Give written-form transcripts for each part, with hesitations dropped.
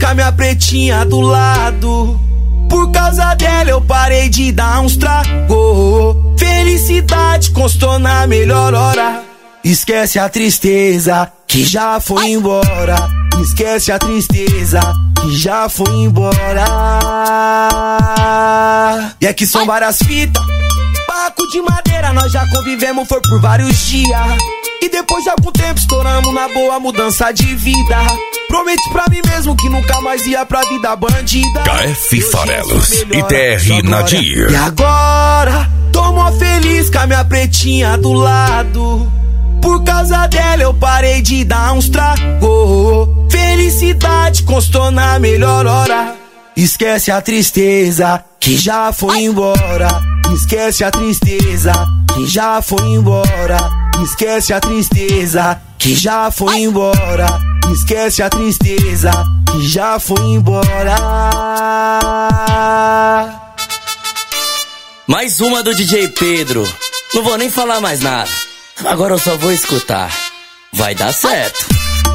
com a minha pretinha do lado. Por causa dela eu parei de dar uns trago. Felicidade constou na melhor hora. Esquece a tristeza que já foi embora. Esquece a tristeza que já foi embora. E é que são várias fitas. Paco de madeira, nós já convivemos, foi por vários dias. E depois de algum tempo estouramos na boa mudança de vida. Prometi pra mim mesmo que nunca mais ia pra vida bandida. KF Farelos e TR Nadir. E agora, tô mó feliz com a minha pretinha do lado. Por causa dela eu parei de dar uns trago. Felicidade constou na melhor hora. Esquece a tristeza que já foi embora. Esquece a tristeza que já foi embora. Esquece a tristeza que já foi embora. Esquece a tristeza que já foi embora. Mais uma do DJ Pedro. Não vou nem falar mais nada. Agora eu só vou escutar. Vai dar certo.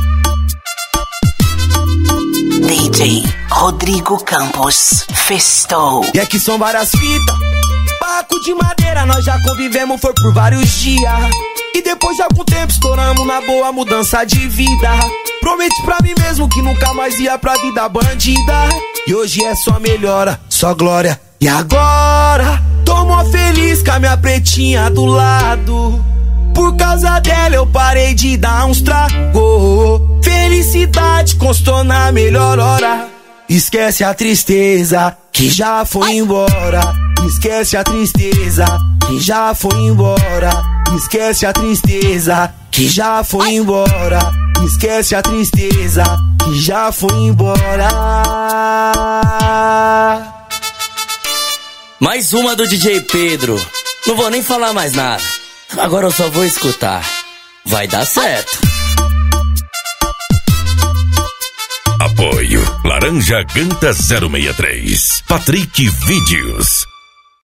DJ Rodrigo Campos Festou. E é que são várias fitas. Paco de madeira, nós já convivemos, foi por vários dias. E depois de algum tempo estouramos na boa mudança de vida. Prometi pra mim mesmo que nunca mais ia pra vida bandida. E hoje é só melhora, só glória. E agora, tô mó feliz com a minha pretinha do lado. Por causa dela eu parei de dar uns trago. Felicidade constou na melhor hora. Esquece a tristeza que já foi embora. Esquece a tristeza que já foi embora. Esquece a tristeza que já foi embora. Esquece a tristeza que já foi embora. Mais uma do DJ Pedro. Não vou nem falar mais nada. Agora eu só vou escutar. Vai dar certo. Apoio Laranja Ganta 063. Patrick Vídeos.